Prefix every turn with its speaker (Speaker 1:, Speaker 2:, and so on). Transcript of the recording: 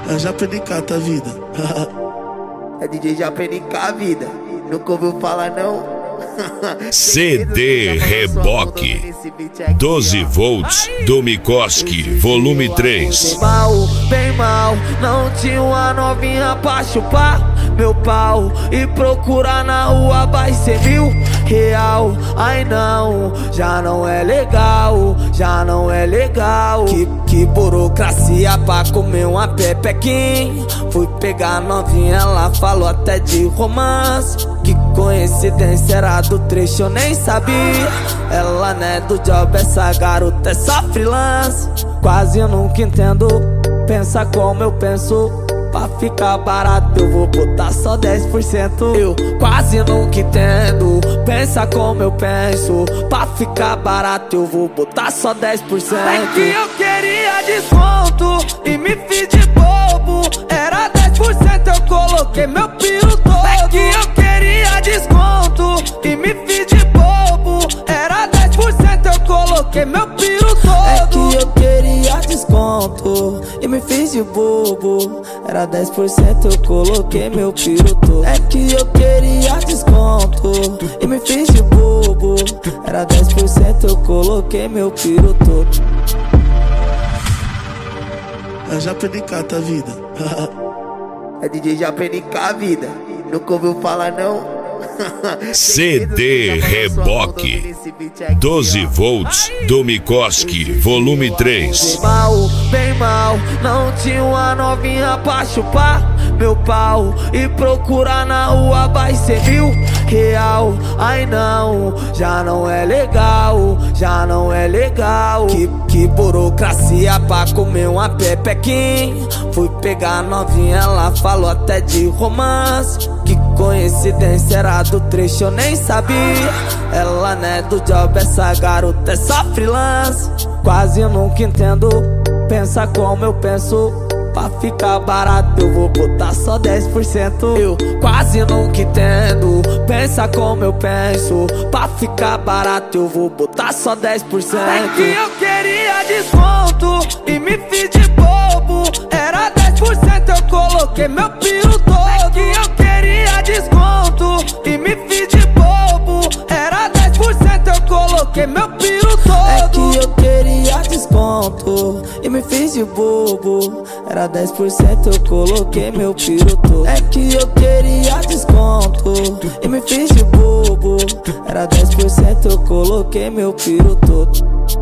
Speaker 1: É Japenicata a vida.
Speaker 2: É DJ Japenicata a vida. Nunca ouviu falar não?
Speaker 3: CD Reboque 12 volts do Mikoski, volume 3.
Speaker 2: Bem mal, não tinha uma novinha pra chupar meu pau e procurar na rua vai ser R$1.000. Ai não, já não é legal, já não é legal. Que burocracia pra comer uma pepequinha. Fui pegar novinha, ela falou até de romance. Que coincidência, era do trecho, eu nem sabia. Ela não é do job, essa garota é só freelance. Quase eu nunca entendo, pensa como eu penso. Pra ficar barato eu vou botar só 10%. Eu quase nunca entendo, pensa como eu penso. Pra ficar barato eu vou botar só 10%. É que eu queria desconto e me fiz de bobo. Era 10%, eu coloquei meu piro todo. É que eu queria desconto e me fiz de bobo. Era 10%, eu coloquei meu piro todo. É que eu queria desconto e me fiz de bobo. Era 10%, eu coloquei meu piro todo. É que eu queria desconto e me fiz de bobo. Era 10%, eu coloquei meu piro todo.
Speaker 1: É Japenicata a vida.
Speaker 2: É DJ Japenicata a vida. Nunca ouviu falar não?
Speaker 3: CD Reboque 12 volts do Mikoski, volume 3.
Speaker 2: Bem mal, não tinha uma novinha pra chupar meu pau e procurar na rua vai ser R$1.000. Ai não, já não é legal, já não é legal. Que burocracia pra comer uma pepequinha. Fui pegar novinha, ela falou até de romance. Que coincidência, era do trecho, eu nem sabia. Ela não é do job, essa garota é só freelance. Quase eu nunca entendo, pensa como eu penso. Pra ficar barato eu vou botar só 10%. Eu quase nunca entendo, pensa como eu penso. Pra ficar barato eu vou botar só 10%. É que eu queria desconto e me fiz de bobo. Era 10%, eu coloquei meu piro todo. É que eu queria desconto e me fiz de bobo. Era 10%, eu coloquei meu piro todo. É que eu queria desconto e me fiz de bobo. Era 10%, eu coloquei meu piro todo. É que eu queria desconto e me fiz de bobo. Era 10%, eu coloquei meu piro todo.